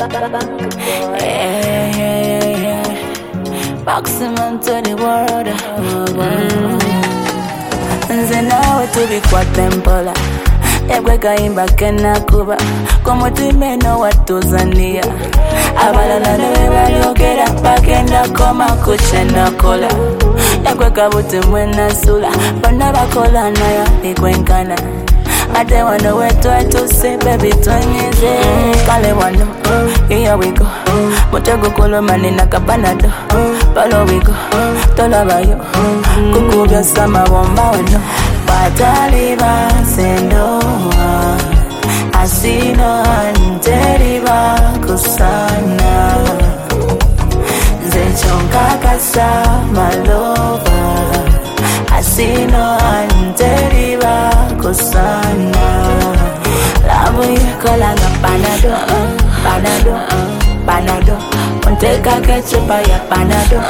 Yeah. Maximum to the world. Nze nawe tuli kwa tempola Ebweka imba kena kuba Como timeno watuzania Abalala newe baliogera Bagenda koma kuchena kola Ebweka buti mwena sula Bana bakola nayo nikwenkana Ate wano wetu etuse baby twenyize Kale wano, here we go Mochago kolo manina kapanado Palo we go, tola bayo Kukubya sama bomba wano Wataliba sendoa Asino anteriba kusana Zechonka kasa malova Asino anteriba kusana Labu yukola nga Panado Unteka kechupa ya Panado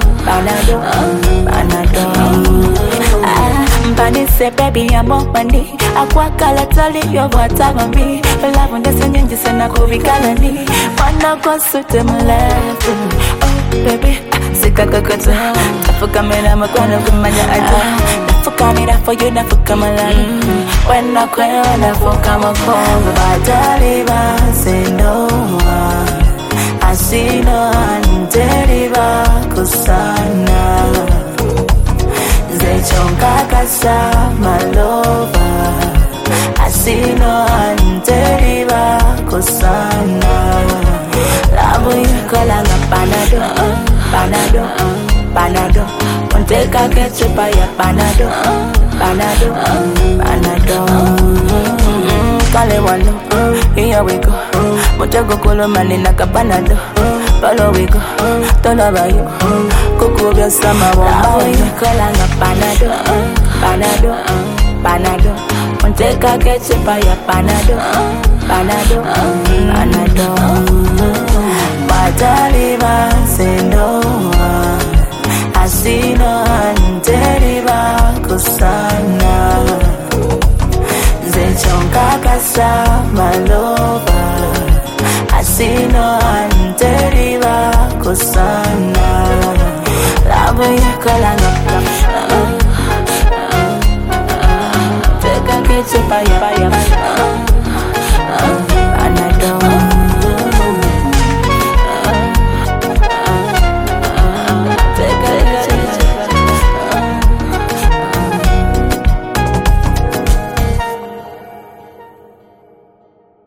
Mpanise baby ya mopandi Akwa kala tali yo watama mi Labu ndese nyingi sena kubikala ni Wana kwa sute mlefu Oh baby Sika kakoto Tafuka mena makwana kumanya ato Nafuka mira for you nafuka malani Wena kwena nafuka makongo Bataliba sendoa Asino anteriba kusana Zechonka kasa malova Asino anteriba kusana Labu yukola nga Panado Unteka kechupa ya Panado Kale wano, here we go Mochago kolo manina kapanado Palo we go, tola bayo Kukubya sama bomba we yukola nga Panado Unteka kechupa ya Panado Bataliba sendoa Asino anteriba kusana Zechonka kasa malova Asino anteriba kusana Labu yukola nga Teka kechupa ya